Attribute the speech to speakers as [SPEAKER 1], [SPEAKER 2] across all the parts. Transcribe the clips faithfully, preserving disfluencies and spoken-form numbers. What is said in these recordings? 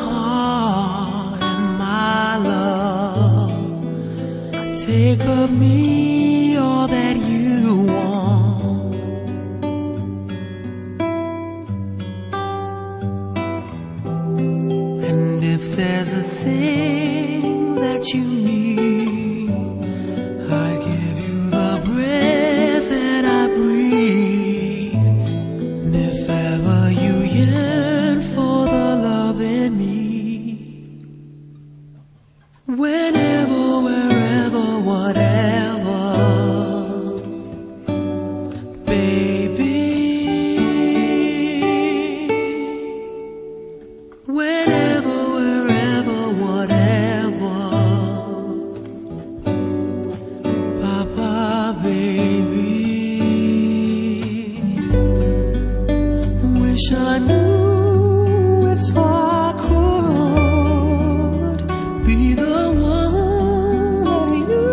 [SPEAKER 1] heart and my love. Take of me all that you want. And if there's a thing that you need, I give you the breath that I breathe. And if ever you yearn for the love in me, whenever, wherever, whatever, baby, whenever, wherever, whatever, Papa, baby, wish I knew if I could be the one you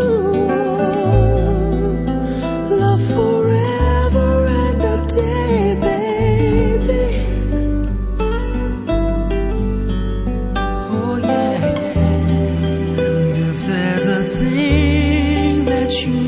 [SPEAKER 1] love forever and a day, baby. Oh yeah. And if there's a thing that you